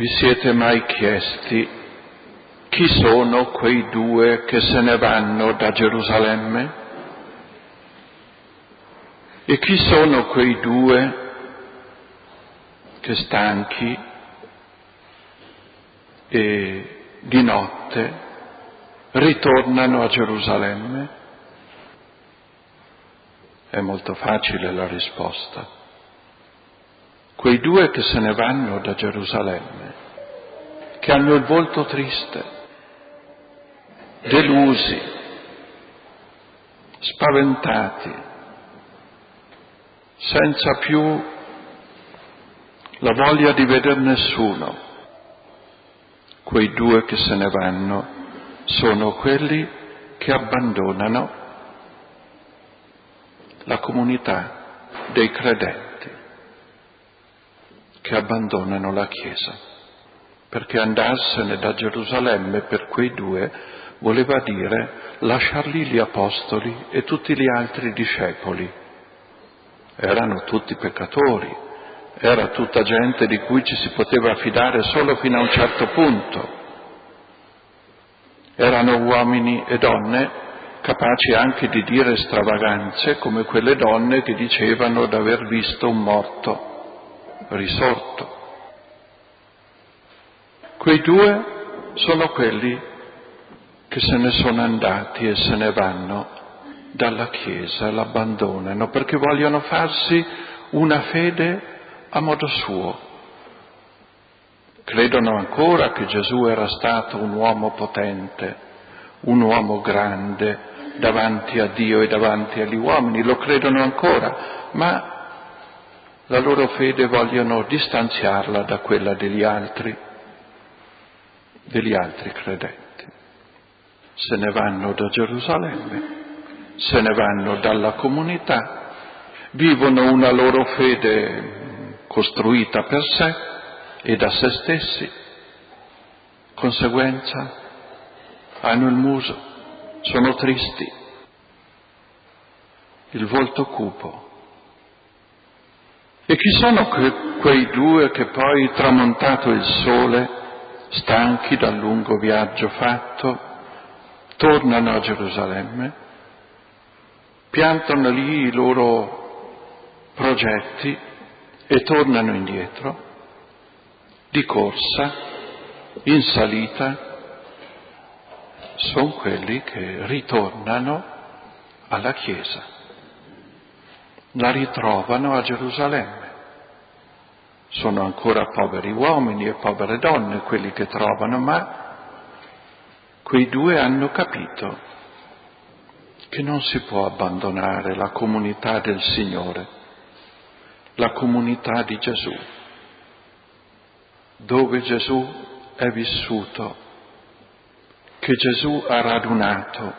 Vi siete mai chiesti chi sono quei due che se ne vanno da Gerusalemme? E chi sono quei due che stanchi e di notte ritornano a Gerusalemme? È molto facile la risposta. Quei due che se ne vanno da Gerusalemme, che hanno il volto triste, delusi, spaventati, senza più la voglia di vedere nessuno. Quei due che se ne vanno sono quelli che abbandonano la comunità dei credenti, che abbandonano la Chiesa, perché andarsene da Gerusalemme per quei due voleva dire lasciar lì gli apostoli e tutti gli altri discepoli. Erano tutti peccatori, era tutta gente di cui ci si poteva fidare solo fino a un certo punto. Erano uomini e donne capaci anche di dire stravaganze, come quelle donne che dicevano d'aver visto un morto risorto. Quei due sono quelli che se ne sono andati e se ne vanno dalla Chiesa, l'abbandonano perché vogliono farsi una fede a modo suo. Credono ancora che Gesù era stato un uomo potente, un uomo grande davanti a Dio e davanti agli uomini, lo credono ancora, ma la loro fede vogliono distanziarla da quella degli altri credenti. Se ne vanno da Gerusalemme, se ne vanno dalla comunità, vivono una loro fede costruita per sé e da se stessi. Conseguenza, hanno il muso, sono tristi, il volto cupo. E chi sono quei due che poi, tramontato il sole, stanchi dal lungo viaggio fatto, tornano a Gerusalemme, piantano lì i loro progetti e tornano indietro, di corsa, in salita? Sono quelli che ritornano alla Chiesa, la ritrovano a Gerusalemme. Sono ancora poveri uomini e povere donne quelli che trovano, ma quei due hanno capito che non si può abbandonare la comunità del Signore, la comunità di Gesù, dove Gesù è vissuto, che Gesù ha radunato.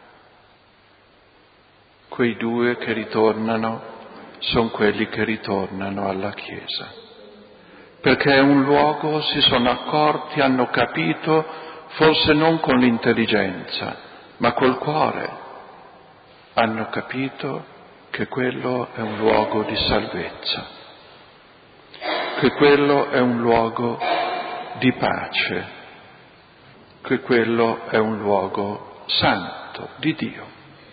Quei due che ritornano sono quelli che ritornano alla Chiesa. Perché è un luogo, si sono accorti, hanno capito, forse non con l'intelligenza, ma col cuore, hanno capito che quello è un luogo di salvezza, che quello è un luogo di pace, che quello è un luogo santo di Dio.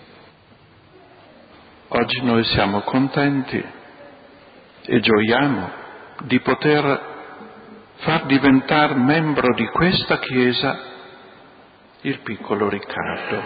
Oggi noi siamo contenti e gioiamo di poter far diventare membro di questa Chiesa il piccolo Riccardo.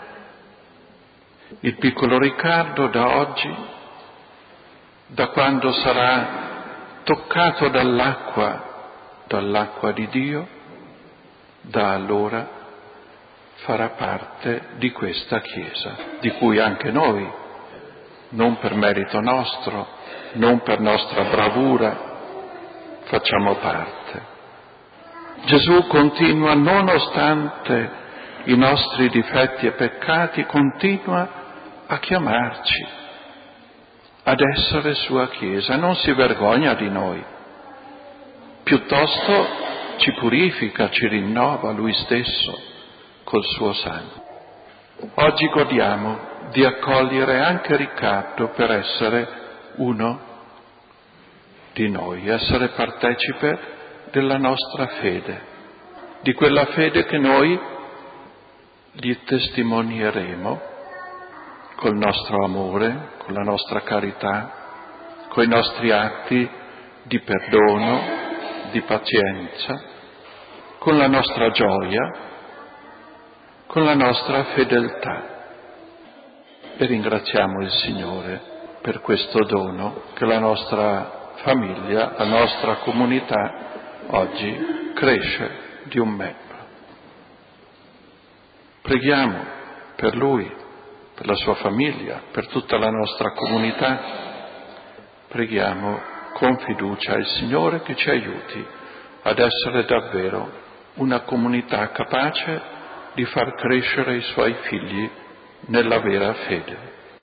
Il piccolo Riccardo da oggi, da quando sarà toccato dall'acqua di Dio, da allora farà parte di questa Chiesa, di cui anche noi, non per merito nostro, non per nostra bravura, facciamo parte. Gesù continua, nonostante i nostri difetti e peccati, continua a chiamarci ad essere sua Chiesa, non si vergogna di noi, piuttosto ci purifica, ci rinnova Lui stesso col suo sangue. Oggi godiamo di accogliere anche Riccardo per essere uno di noi, essere partecipe della nostra fede, di quella fede che noi gli testimonieremo col nostro amore, con la nostra carità, coi nostri atti di perdono, di pazienza, con la nostra gioia, con la nostra fedeltà. E ringraziamo il Signore per questo dono che la nostra famiglia, la nostra comunità oggi cresce di un membro. Preghiamo per lui, per la sua famiglia, per tutta la nostra comunità. Preghiamo con fiducia il Signore che ci aiuti ad essere davvero una comunità capace di far crescere i suoi figli nella vera fede.